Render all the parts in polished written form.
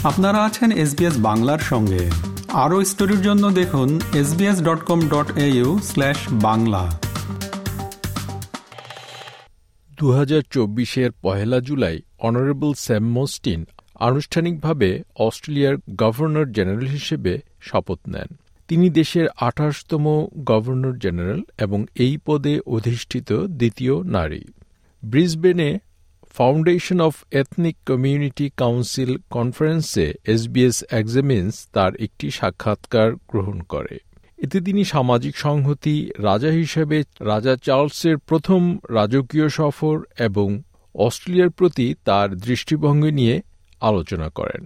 আপনারা আছেন SBS বাংলার সঙ্গে। আরও স্টোরির জন্য দেখুন sbs.com.au/bangla। 2024-এর 1 জুলাই অনারেবল স্যাম মোস্টিন আনুষ্ঠানিকভাবে অস্ট্রেলিয়ার গভর্নর জেনারেল হিসেবে শপথ নেন। তিনি দেশের 28তম গভর্নর জেনারেল এবং এই পদে অধিষ্ঠিত দ্বিতীয় নারী। ব্রিসবেনে foundation of ethnic community council কনফারেন্সে SBS এক্সামিনস তার একটি সাক্ষাৎকার গ্রহণ করে। এতে তিনি সামাজিক সংহতি, রাজা হিসেবে রাজা চার্লসের প্রথম রাজকীয় সফর এবং অস্ট্রেলিয়ার প্রতি তার দৃষ্টিভঙ্গি নিয়ে আলোচনা করেন।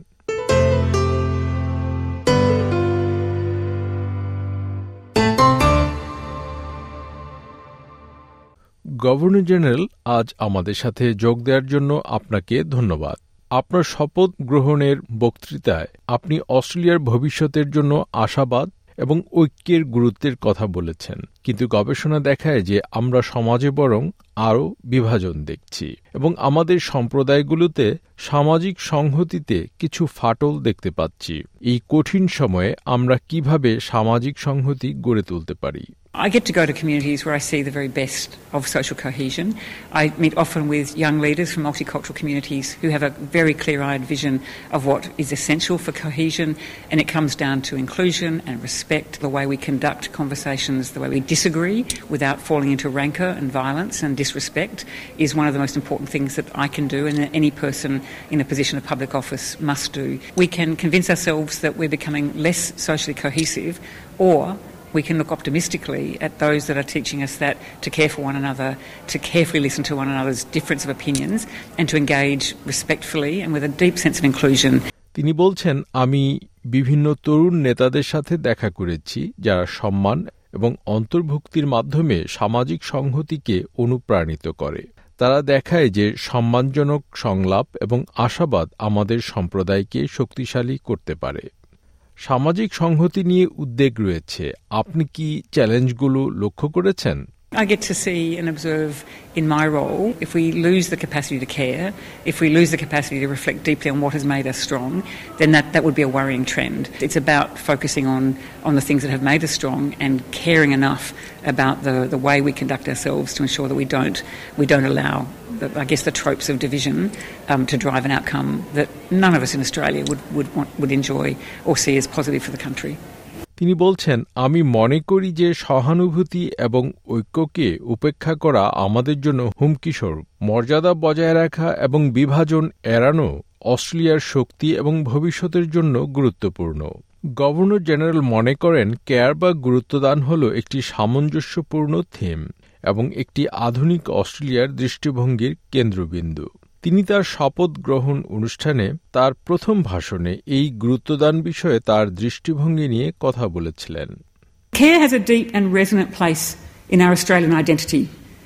গভর্নর জেনারেল, আজ আমাদের সাথে যোগ দেওয়ার জন্য আপনাকে ধন্যবাদ। আপনার শপথ গ্রহণের বক্তৃতায় আপনি অস্ট্রেলিয়ার ভবিষ্যতের জন্য আশাবাদ এবং ঐক্যের গুরুত্বের কথা বলেছেন, কিন্তু গবেষণা দেখায় যে আমরা সমাজে বরং আরও বিভাজন দেখছি এবং আমাদের সম্প্রদায়গুলোতে সামাজিক সংহতিতে কিছু ফাটল দেখতে পাচ্ছি। এই কঠিন সময়ে আমরা কিভাবে সামাজিক সংহতি গড়ে তুলতে পারি? I get to go to communities where I see the very best of social cohesion. I meet often with young leaders from multicultural communities who have a very clear-eyed vision of what is essential for cohesion, and it comes down to inclusion and respect, the way we conduct conversations, the way we disagree without falling into rancour and violence and disrespect is one of the most important things that I can do and that any person in a position of public office must do. We can convince ourselves that we're becoming less socially cohesive, or we can look optimistically at those that are teaching us that to care for one another, to carefully listen to one another's difference of opinions, and to engage respectfully and with a deep sense of inclusion. তিনি বলছেন, আমি বিভিন্ন তরুণ নেতাদের সাথে দেখা করেছি যারা সম্মান এবং অন্তর্ভুক্তির মাধ্যমে সামাজিক সংহতিকে অনুপ্রাণিত করে। তারা দেখায় যে সম্মানজনক সংলাপ এবং আশাবাদ আমাদের সম্প্রদায়কে শক্তিশালী করতে পারে। সামাজিক সংহতি নিয়ে উদ্বেগ রয়েছে। আপনি কি চ্যালেঞ্জগুলো লক্ষ্য করেছেন? I get to see and observe in my role, if we lose the capacity to care, if we lose the capacity to reflect deeply on what has made us strong, then that would be a worrying trend. It's about focusing on the things that have made us strong and caring enough about the way we conduct ourselves to ensure that we don't allow the tropes of division to drive an outcome that none of us in Australia would enjoy or see as positive for the country. তিনি বলছেন, আমি মনে করি যে সহানুভূতি এবং ঐক্যকে উপেক্ষা করা আমাদের জন্য হুমকিস্বরূপ। মর্যাদা বজায় রাখা এবং বিভাজন এড়ানো অস্ট্রেলিয়ার শক্তি এবং ভবিষ্যতের জন্য গুরুত্বপূর্ণ। গভর্নর জেনারেল মনে করেন, কেয়ার বা গুরুত্বদান হল একটি সামঞ্জস্যপূর্ণ থিম এবং একটি আধুনিক অস্ট্রেলিয়ার দৃষ্টিভঙ্গির কেন্দ্রবিন্দু। তিনি তার শপথ গ্রহণ অনুষ্ঠানে তার প্রথম ভাষণে এই গুরুত্বদান বিষয়ে তার দৃষ্টিভঙ্গি নিয়ে কথা বলেছিলেন। Care has a deep and resonant place in our Australian identity.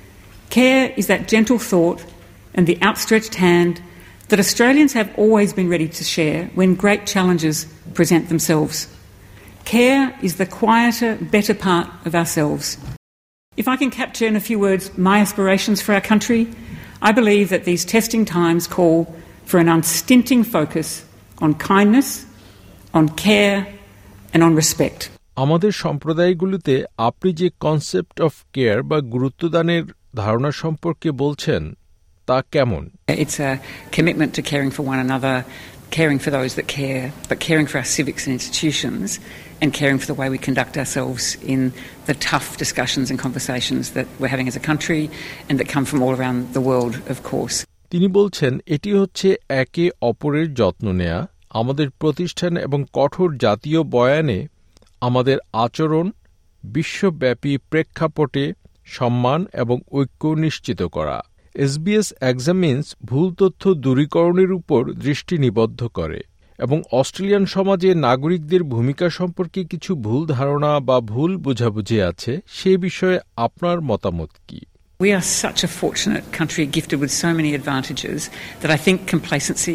Care is that gentle thought and the outstretched hand that Australians have always been ready to share when great challenges present themselves. Care is the quieter, better part of ourselves. If I can capture in a few words my aspirations for our country, I believe that these testing times call for an unstinting focus on kindness, on care and on respect. আমাদের সম্প্রদায়গুলোতে আপনি যে concept of care বা গুরুত্বদানের ধারণা সম্পর্কে বলছেন তা কেমন? It's a commitment to caring for one another, caring for those that care, but caring for our civics and institutions and caring for the way we conduct ourselves in the tough discussions and conversations that we're having as a country and that come from all around the world, of course. তিনি বলছেন, এটি হচ্ছে একে অপরের যত্ন নেয়া, আমাদের প্রতিষ্ঠান এবং কঠোর জাতীয় বয়ানে আমাদের আচরণ বিশ্বব্যাপী প্রেক্ষাপটে সম্মান এবং ঐক্য নিশ্চিত করা। SBS এক্সামিনস ভুল তথ্য দূরীকরণের উপর দৃষ্টি নিবদ্ধ করে এবং অস্ট্রেলিয়ান সমাজে নাগরিকদের ভূমিকা সম্পর্কে কিছু ভুল ধারণা বা ভুল বোঝাবুঝি আছে, সে বিষয়ে আপনার মতামত কি? We are such a fortunate country gifted with so many advantages that I think complacency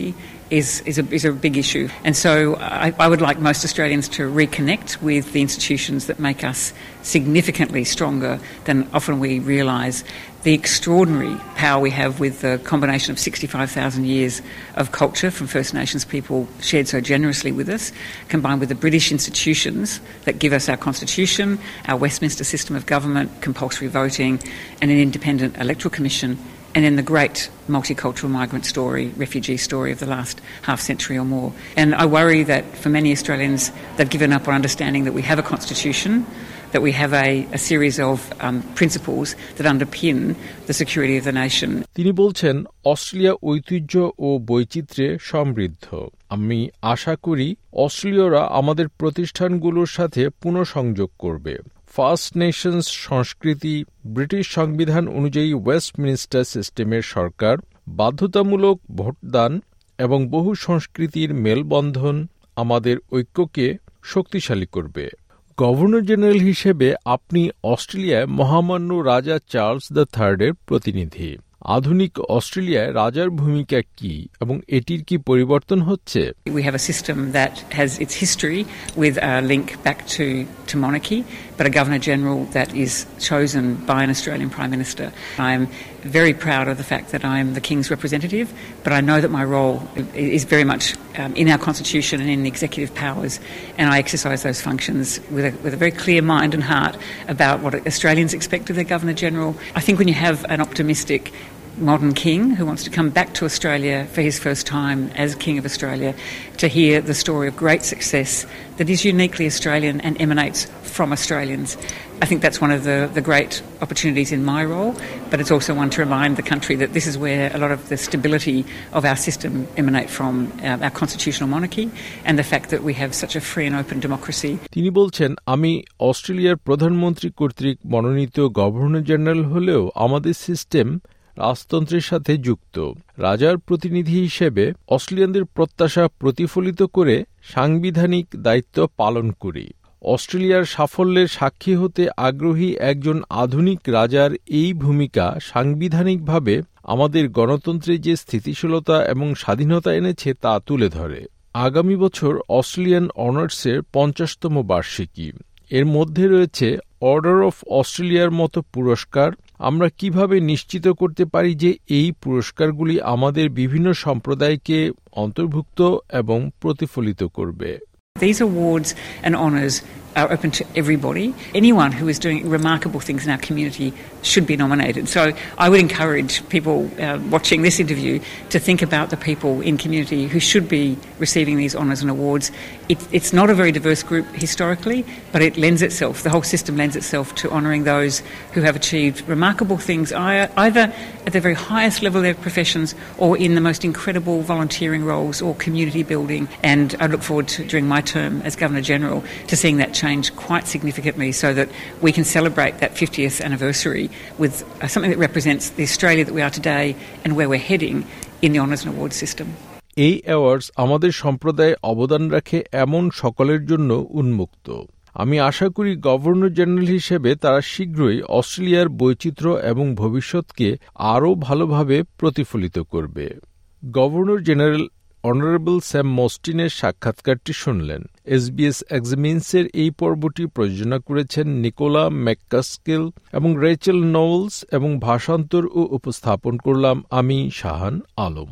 is a big issue. And so I would like most Australians to reconnect with the institutions that make us significantly stronger than often we realise. The extraordinary power we have with the combination of 65,000 years of culture from First Nations people shared so generously with us, combined with the British institutions that give us our Constitution, our Westminster system of government, compulsory voting, and an independent electoral commission, and then the great multicultural migrant story, refugee story of the last half century or more. And I worry that for many Australians, they've given up on understanding that we have a constitution, that we have a series of principles that underpin the security of the nation. তিনি বলছেন Australia ঐতিহ্য ও বৈচিত্র্যে সমৃদ্ধ। আমি আশা করি অস্ট্রেলীয়রা আমাদের প্রতিষ্ঠানগুলোর সাথে পুনঃসংযোগ করবে। ফার্স্ট নেশনস সংস্কৃতি, ব্রিটিশ সংবিধান অনুযায়ী ওয়েস্টমিনিস্টার সিস্টেমের সরকার, বাধ্যতামূলক ভোটদান এবং বহু সংস্কৃতির মেলবন্ধন আমাদের ঐক্যকে শক্তিশালী করবে। গভর্নর জেনারেল হিসেবে আপনি অস্ট্রেলিয়ায় মহামান্য রাজা চার্লস III প্রতিনিধি। আধুনিক অস্ট্রেলিয়ায় রাজার ভূমিকা কি এবং এটির কি পরিবর্তন হচ্ছে? We have a system that has its history with a link back to monarchy, but a Governor-General that is chosen by an Australian Prime Minister. I am very proud of the fact that I am the King's representative, but I know that my role is very much in our Constitution and in the executive powers, and I exercise those functions with a very clear mind and heart about what Australians expect of their Governor-General. I think when you have an optimistic modern king who wants to come back to Australia for his first time as King of Australia, to hear the story of great success that is uniquely Australian and emanates from Australians. I think that's one of the great opportunities in my role, but it's also one to remind the country that this is where a lot of the stability of our system emanate from, our constitutional monarchy and the fact that we have such a free and open democracy. তিনি বলছেন, আমি অস্ট্রেলিয়ার প্রধানমন্ত্রী কর্তৃক মনোনীত governor general হলেও আমাদের system রাজতন্ত্রের সাথে যুক্ত। রাজার প্রতিনিধি হিসেবে অস্ট্রেলিয়ানদের প্রত্যাশা প্রতিফলিত করে সাংবিধানিক দায়িত্ব পালন করি। অস্ট্রেলিয়ার সাফল্যের সাক্ষী হতে আগ্রহী একজন আধুনিক রাজার এই ভূমিকা সাংবিধানিকভাবে আমাদের গণতন্ত্রে যে স্থিতিশীলতা এবং স্বাধীনতা এনেছে তা তুলে ধরে। আগামী বছর অস্ট্রেলিয়ান অনার্সের 50তম বার্ষিকী। এর মধ্যে রয়েছে অর্ডার অফ অস্ট্রেলিয়ার মতো পুরস্কার। আমরা কিভাবে নিশ্চিত করতে পারি যে এই পুরস্কারগুলি আমাদের বিভিন্ন সম্প্রদায়কে অন্তর্ভুক্ত এবং প্রতিফলিত করবে? These awards and honours are open to everybody. Anyone who is doing remarkable things in our community should be nominated. So I would encourage people watching this interview to think about the people in community who should be receiving these honours and awards. It's not a very diverse group historically, but it lends itself, the whole system lends itself to honouring those who have achieved remarkable things either at the very highest level of their professions or in the most incredible volunteering roles or community building. And I look forward to, during my term as Governor-General, to seeing that change quite significantly so that we can celebrate that 50th anniversary with something that represents the Australia that we are today and where we're heading in the honours and awards system. এই awards আমাদের সম্প্রদায়ে অবদান রাখে এমন সকলের জন্য উন্মুক্ত। আমি আশা করি গভর্নর জেনারেল হিসেবে তারা শীঘ্রই অস্ট্রেলিয়ার বৈচিত্র্য এবং ভবিষ্যৎকে আরও ভালোভাবে প্রতিফলিত করবে। গভর্নর জেনারেল অনারেবল স্যাম মস্টিনের সাক্ষাৎকারটি শুনলেন। SBS এক্সামিন্সের এই পর্বটি প্রযোজনা করেছেন নিকোলা ম্যাককাস্কিল এবং রেচেল নোলস এবং ভাষান্তর ও উপস্থাপন করলাম আমি শাহান আলম।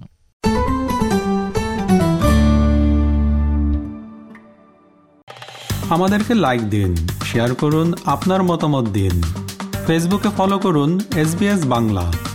আমাদেরকে লাইক দিন, শেয়ার করুন, আপনার মতামত দিন। ফেসবুকে ফলো করুন SBS বাংলা।